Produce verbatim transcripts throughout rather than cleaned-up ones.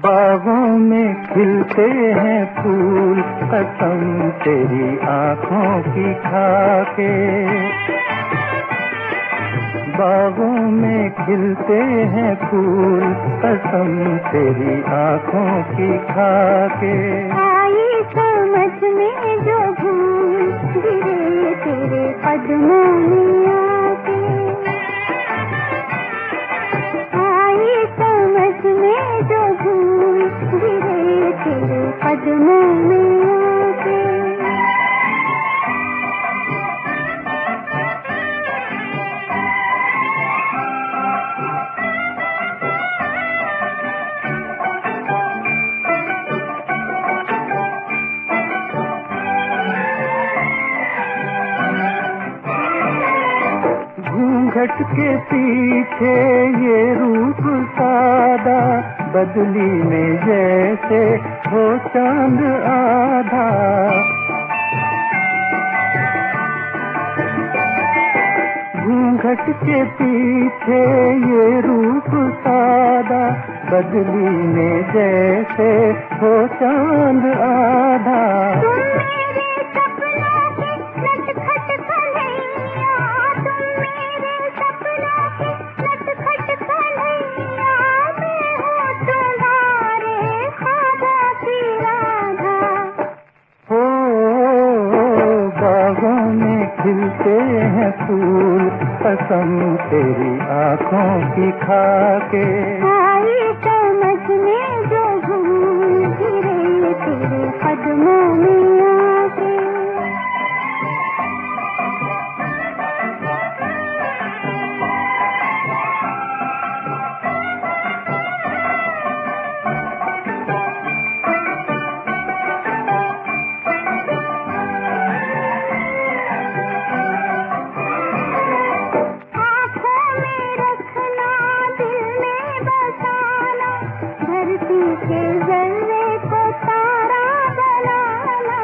बागों में खिलते हैं फूल, कसम तेरी आँखों की खाके। बागों में खिलते हैं फूल, कसम तेरी आँखों की खाके। आई समझ में जो भूल, गिरे तेरे कदमों में आके। आई समझ में जो भूल, गिरे तेरे कदमों में आके। घूंघट के पीछे ये रूप सादा, बदली में जैसे हो चांद आधा। घूंघट के पीछे ये रूप सादा, बदली में जैसे हो चांद आधा। खिलते हैं फूल, कसम तेरी आँखों की खाके। आई समझ में जो भूल, गिरे तेरे कदमों में आके। के जर्रे को तारा बनाना,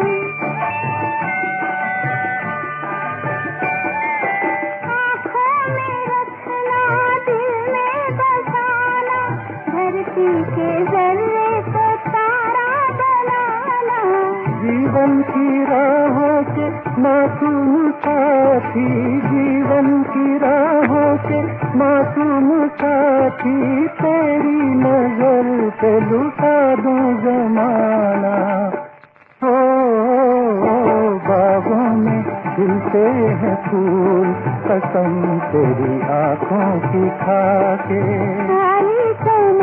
आँखों में रखना, दिल में बसाना, धरती के जर्रे को तारा बनाना। जीवन की राहों के मासूम साथी, जीवन की राहों के मासूम साथी, तेरी नजर पे लुटा दूं जमाना। ओ, ओ, ओ बागों में खिलते हैं फूल, कसम तेरी आँखों की खाके। आई